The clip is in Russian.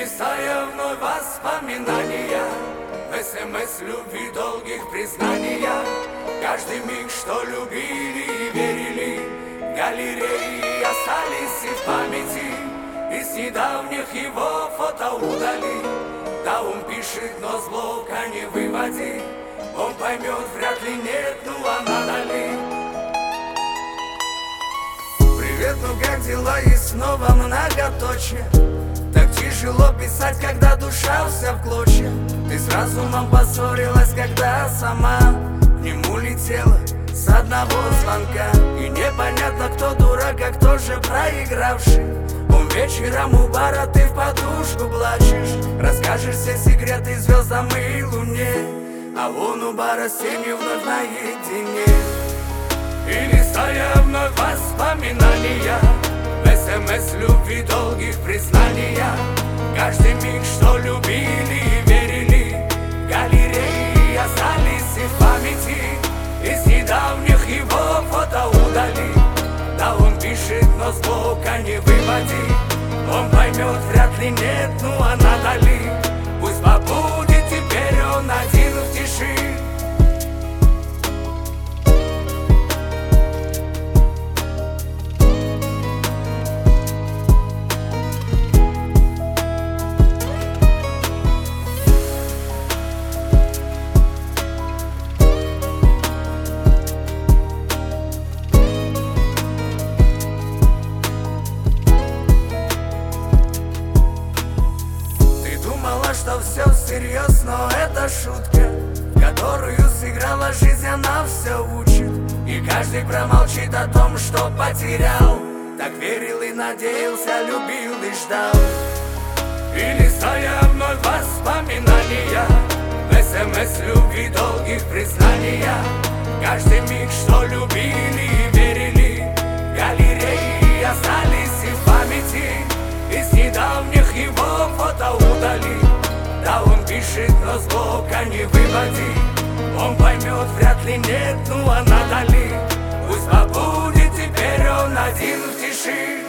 листая вновь воспоминания, в СМС любви долгих признания. Каждый миг, что любили и верили, галереи остались и в памяти. Из недавних его фото удали. Да, он пишет, но с блока не выводи. Он поймет, вряд ли нет, ну а надо ли. Привет, ну как дела? И снова многоточие. Так тяжело писать, когда душа вся в клочья. Ты с разумом поссорилась, когда сама к нему летела с одного звонка. И непонятно, кто дурак, а кто же проигравший. Он вечером у бара, ты в подушку плачешь. Расскажешь все секреты звездам и луне, а он у бара с тенью вновь наедине. И листая вновь воспоминания, в СМС любви долгих признания. Каждый миг, что любили и верили, галереи остались и в памяти. Из недавних его фото удали. Да, он пишет, но с блока не выводи. Он поймет, вряд ли нет, ну а надо ли. Пусть побудет теперь он один в тиши. Что все всерьез, но это шутка, в которую сыграла жизнь, она все учит. И каждый промолчит о том, что потерял. Так верил и надеялся, любил и ждал. И листая вновь воспоминания, в СМС любви долгих признания. Каждый миг, что любили и верили, галереи остались и в памяти. Из недавних его фото удали. Да, он пишет, но с блока не выводи. Он поймет, вряд ли нет, ну а надо ли. Пусть побудет теперь он один в тиши.